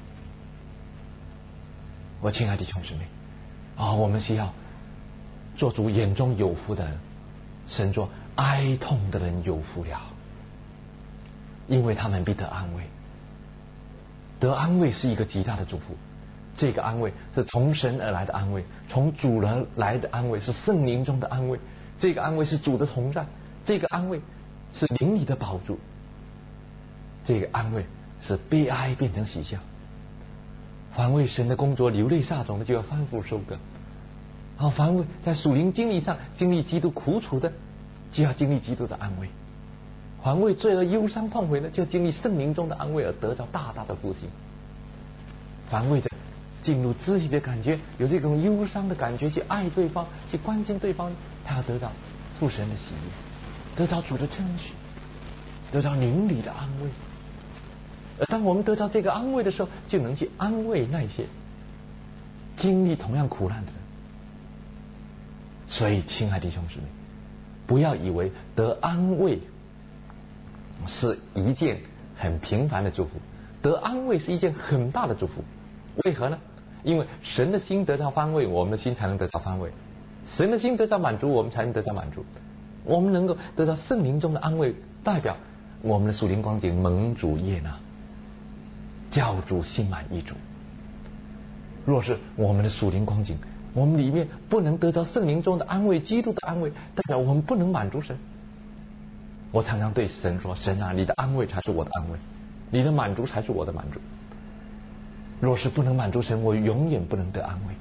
我亲爱的弟兄姊妹啊、哦，我们需要做主眼中有福的人。神说哀痛的人有福了，因为他们必得安慰。得安慰是一个极大的祝福，这个安慰是从神而来的安慰，从主而来的安慰，是圣灵中的安慰。这个安慰是主的同在，这个安慰是灵里的宝珠，这个安慰是悲哀变成喜笑。凡为神的工作流泪撒种的，就要翻覆收割。好，凡为在属灵经历上经历基督苦楚的，就要经历基督的安慰。凡为罪恶忧伤痛悔的，就要经历圣灵中的安慰而得到大大的复兴。凡为着进入肢体的感觉，有这种忧伤的感觉，去爱对方，去关心对方，他要得到父神的喜悦，得到主的称许，得到灵里的安慰。 而当我们得到这个安慰的时候，就能去安慰那些经历同样苦难的人。所以，亲爱的弟兄姊妹，不要以为得安慰是一件很平凡的祝福，得安慰是一件很大的祝福。为何呢？因为神的心得到安慰，我们的心才能得到安慰；神的心得到满足，我们才能得到满足。我们能够得到圣灵中的安慰，代表我们的属灵光景蒙主悦纳，教主心满意足。若是我们的属灵光景，我们里面不能得到圣灵中的安慰，基督的安慰，代表我们不能满足神。我常常对神说：神啊，你的安慰才是我的安慰，你的满足才是我的满足。若是不能满足神，我永远不能得安慰。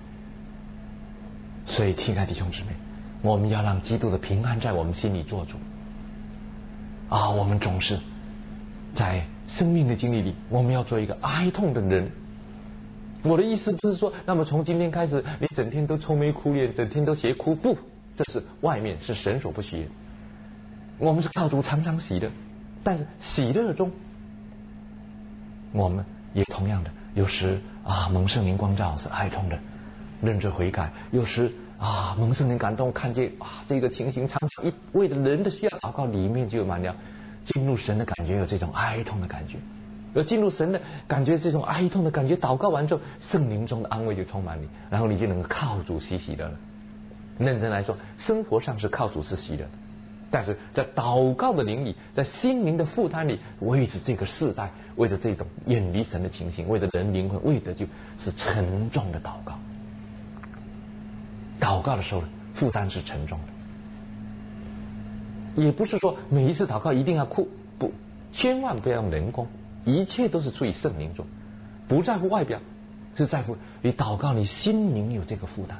所以，亲爱的弟兄姊妹，我们要让基督的平安在我们心里做主啊！我们总是在生命的经历里，我们要做一个哀痛的人。我的意思不是说，那么从今天开始，你整天都愁眉苦脸，整天都斜哭，不，这是外面是神所不许的。我们是靠主常常喜乐，但是喜乐中，我们也同样的，有时啊蒙圣灵光照是哀痛的，认罪悔改；有时啊蒙圣灵感动，看见啊这个情形，常常一为了人的需要祷告，里面就有满了进入神的感觉，有这种哀痛的感觉。而进入神的感觉，这种哀痛的感觉，祷告完之后，圣灵中的安慰就充满你，然后你就能够靠主喜喜乐了。认真来说，生活上是靠主是喜乐的，但是在祷告的灵里，在心灵的负担里，为着这个世代，为着这种远离神的情形，为着人灵魂，为着就是沉重的祷告。祷告的时候，负担是沉重的，也不是说每一次祷告一定要哭，不，千万不要用人工。一切都是出于圣灵中，不在乎外表，是在乎你祷告，你心灵有这个负担。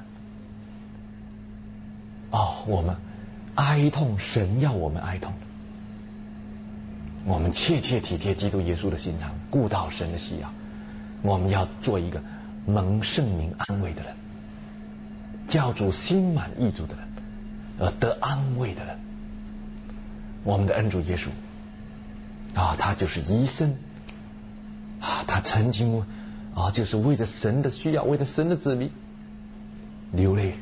哦，我们哀痛，神要我们哀痛，我们切切体贴基督耶稣的心肠，顾到神的需要。我们要做一个蒙圣灵安慰的人，教主心满意足的人，而得安慰的人。我们的恩主耶稣啊，他就是一生啊，他曾经啊，就是为着神的需要，为着神的子民流泪。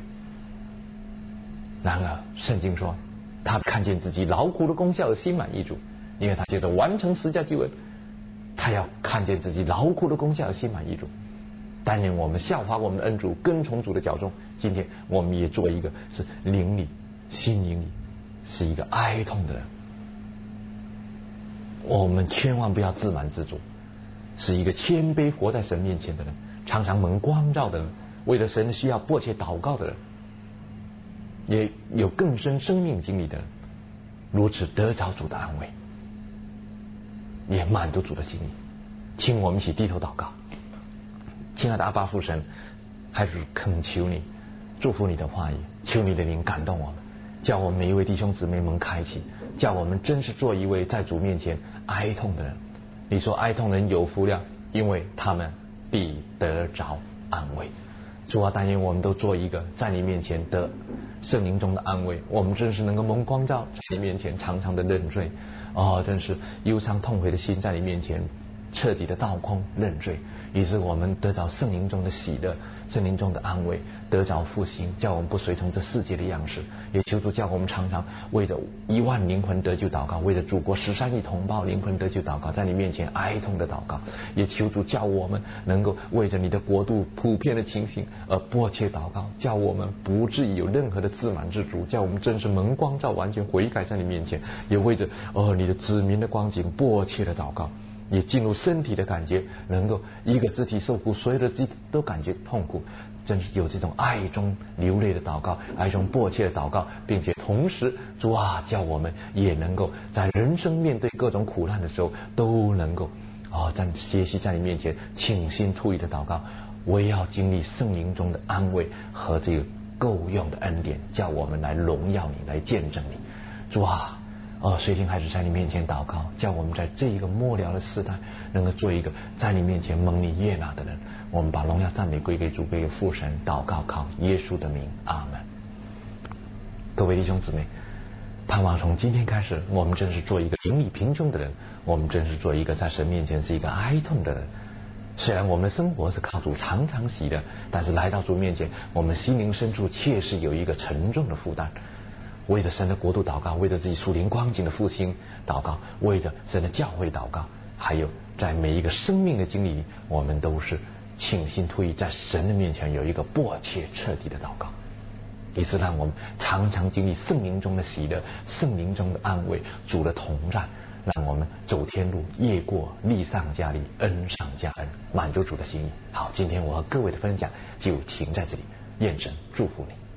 然而，圣经说，他看见自己劳苦的功效而心满意足，因为他接着完成十架救恩，他要看见自己劳苦的功效而心满意足。但愿我们效法我们的恩主，跟从主的脚踪。今天我们也做一个是灵里、心灵里是一个哀痛的人。我们千万不要自满自足，是一个谦卑活在神面前的人，常常蒙光照的人，为了神的需要迫切祷告的人，也有更深生命经历的人，如此得着主的安慰，也满足主的心意。请我们一起低头祷告。亲爱的阿爸父神，还是恳求你祝福你的话语，求你的灵感动我们，叫我们每一位弟兄姊妹蒙开启，叫我们真是做一位在主面前哀痛的人。你说哀痛人有福了，因为他们必得着安慰。主啊，但愿我们都做一个在你面前得圣灵中的安慰，我们真是能够蒙光照，在你面前常常的认罪。哦，真是忧伤痛悔的心在你面前彻底的倒空认罪，以致我们得着圣灵中的喜乐，圣灵中的安慰，得着复兴，叫我们不随从这世界的样式。也求主叫我们常常为着一万灵魂得救祷告，为着祖国十三亿同胞灵魂得救祷告，在你面前哀痛的祷告。也求主叫我们能够为着你的国度普遍的情形而迫切祷告，叫我们不至于有任何的自满自足，叫我们真是蒙光照，完全悔改在你面前。也为着哦你的子民的光景迫切的祷告，也进入身体的感觉，能够一个肢体受苦，所有的肢体都感觉痛苦，真是有这种爱中流泪的祷告，爱中迫切的祷告，并且同时主啊，叫我们也能够在人生面对各种苦难的时候，都能够啊，在学习在你面前倾心吐意的祷告，我也要经历圣灵中的安慰和这个够用的恩典，叫我们来荣耀你，来见证你。主啊，哦，随听孩子在你面前祷告，叫我们在这一个末了的时代，能够做一个在你面前蒙你悦纳的人。我们把荣耀赞美归给主，归给父神，祷告靠耶稣的名，阿门。各位弟兄姊妹， 盼望从今天开始，我们真是做一个灵里贫穷的人，我们真是做一个在神面前是一个哀痛的人。虽然我们的生活是靠主常常喜的，但是来到主面前，我们心灵深处确实有一个沉重的负担。为着神的国度祷告，为着自己属灵光景的复兴祷告，为着神的教会祷告，还有在每一个生命的经历里，我们都是倾心吐意，在神的面前有一个迫切彻底的祷告，以此让我们常常经历圣灵中的喜乐，圣灵中的安慰，主的同在，让我们走天路，夜过，力上加力，恩上加恩，满足主的心意。好，今天我和各位的分享就停在这里，愿神祝福你。